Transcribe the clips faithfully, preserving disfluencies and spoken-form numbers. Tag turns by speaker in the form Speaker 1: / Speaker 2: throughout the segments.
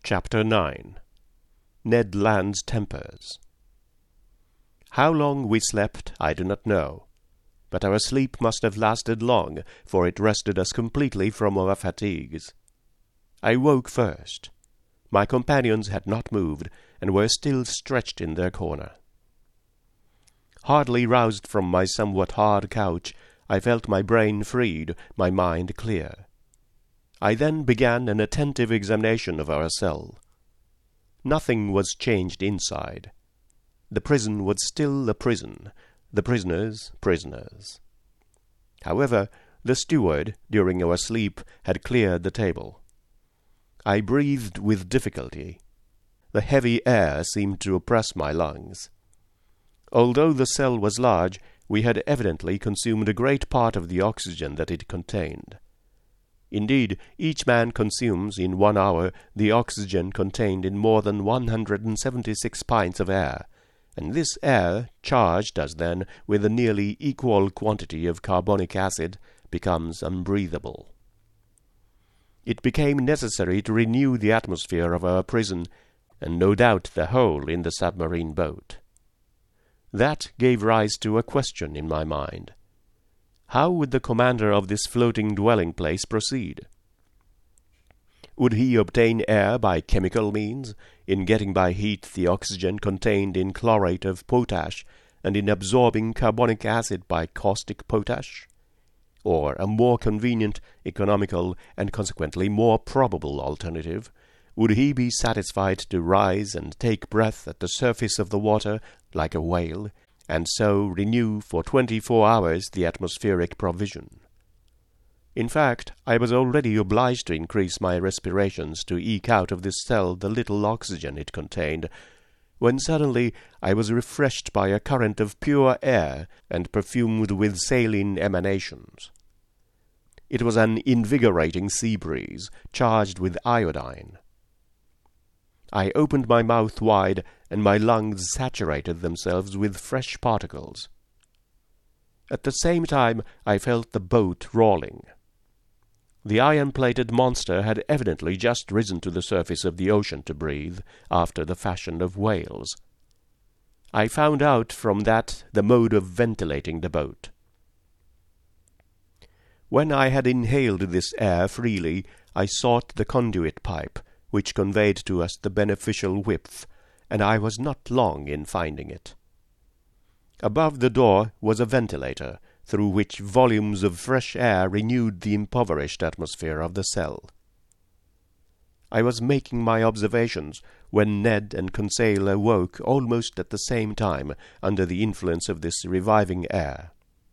Speaker 1: Chapter nine. Ned Land's Tempers. How long we slept I do not know, but our sleep must have lasted long, for it rested us completely from our fatigues. I woke first. My companions had not moved, and were still stretched in their corner. Hardly roused from my somewhat hard couch, I felt my brain freed, my mind clear. I then began an attentive examination of our cell. Nothing was changed inside. The prison was still a prison, the prisoners prisoners. However, the steward, during our sleep, had cleared the table. I breathed with difficulty. The heavy air seemed to oppress my lungs. Although the cell was large, we had evidently consumed a great part of the oxygen that it contained. Indeed, each man consumes, in one hour, the oxygen contained in more than one hundred and seventy-six pints of air, and this air, charged as then with a nearly equal quantity of carbonic acid, becomes unbreathable. It became necessary to renew the atmosphere of our prison, and no doubt the whole in the submarine boat. That gave rise to a question in my mind. How would the commander of this floating dwelling-place proceed? Would he obtain air by chemical means, in getting by heat the oxygen contained in chlorate of potash, and in absorbing carbonic acid by caustic potash? Or a more convenient, economical, and consequently more probable alternative, would he be satisfied to rise and take breath at the surface of the water like a whale, and so renew for twenty-four hours the atmospheric provision? In fact, I was already obliged to increase my respirations to eke out of this cell the little oxygen it contained, when suddenly I was refreshed by a current of pure air and perfumed with saline emanations. It was an invigorating sea breeze, charged with iodine. I opened my mouth wide, and my lungs saturated themselves with fresh particles. At the same time I felt the boat rolling. The iron-plated monster had evidently just risen to the surface of the ocean to breathe, after the fashion of whales. I found out from that the mode of ventilating the boat. When I had inhaled this air freely, I sought the conduit pipe, which conveyed to us the beneficial width, and I was not long in finding it. Above the door was a ventilator, through which volumes of fresh air renewed the impoverished atmosphere of the cell. I was making my observations when Ned and Conseil awoke almost at the same time under the influence of this reviving air.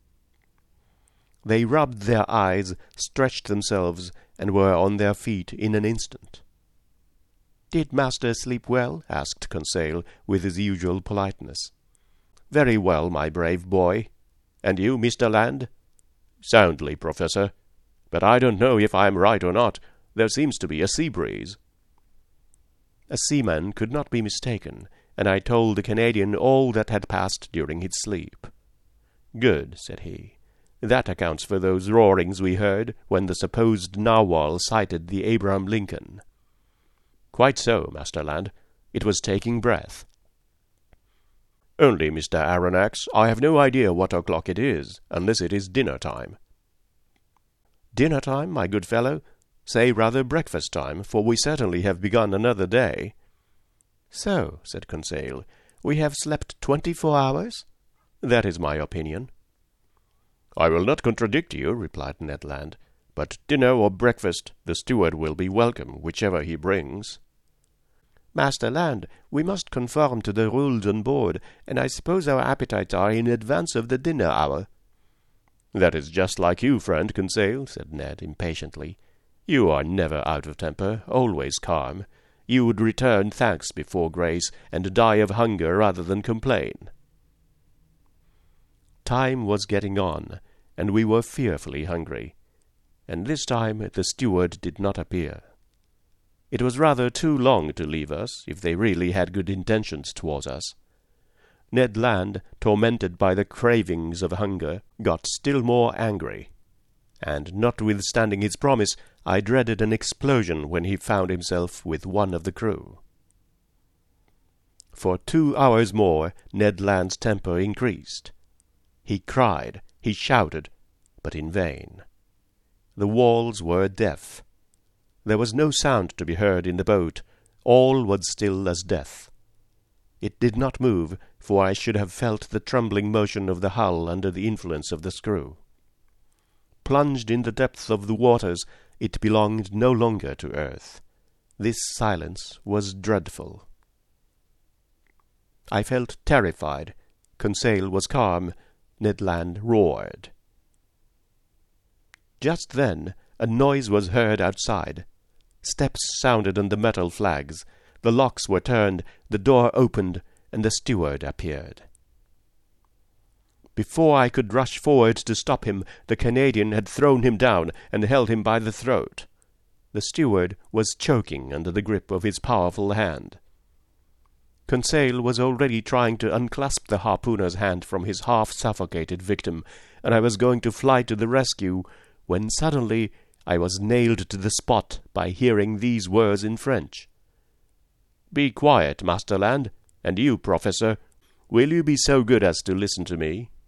Speaker 1: They rubbed their eyes, stretched themselves, and were on their feet in an instant. "Did master sleep well?" asked Conseil, with his usual politeness. "Very well, my brave boy. And you, Mister Land?" "Soundly, Professor. But I don't know if I am right or not. There seems to be a sea breeze." A seaman could not be mistaken, and I told the Canadian all that had passed during his sleep. "Good," said he. "That accounts for those roarings we heard when the supposed narwhal sighted the Abraham Lincoln." "Quite so, Master Land. It was taking breath." "Only, Mister Aronnax, I have no idea what o'clock it is, unless it is dinner-time." "Dinner-time, my good fellow? Say rather breakfast-time, for we certainly have begun another day." "So," said Conseil, "we have slept twenty-four hours?" "That is my opinion." "I will not contradict you," replied Ned Land. "But dinner or breakfast, the steward will be welcome, whichever he brings." "Master Land, we must conform to the rules on board, and I suppose our appetites are in advance of the dinner hour." "That is just like you, friend Conseil," said Ned impatiently. "You are never out of temper, always calm. You would return thanks before grace, and die of hunger rather than complain." Time was getting on, and we were fearfully hungry, and this time the steward did not appear. It was rather too long to leave us, if they really had good intentions towards us. Ned Land, tormented by the cravings of hunger, got still more angry. and notwithstanding his promise, I dreaded an explosion when he found himself with one of the crew. For two hours more Ned Land's temper increased. He cried, he shouted, but in vain. The walls were deaf. There was no sound to be heard in the boat. All was still as death. It did not move, for I should have felt the trembling motion of the hull under the influence of the screw. Plunged in the depths of the waters, it belonged no longer to earth. This silence was dreadful. I felt terrified. Conseil was calm. Ned Land roared. Just then a noise was heard outside. Steps sounded on the metal flags. The locks were turned, the door opened, and the steward appeared. Before I could rush forward to stop him, the Canadian had thrown him down and held him by the throat. The steward was choking under the grip of his powerful hand. Conseil was already trying to unclasp the harpooner's hand from his half-suffocated victim, and I was going to fly to the rescue, when suddenly I was nailed to the spot by hearing these words in French. "Be quiet, Master Land, and you, Professor, will you be so good as to listen to me?"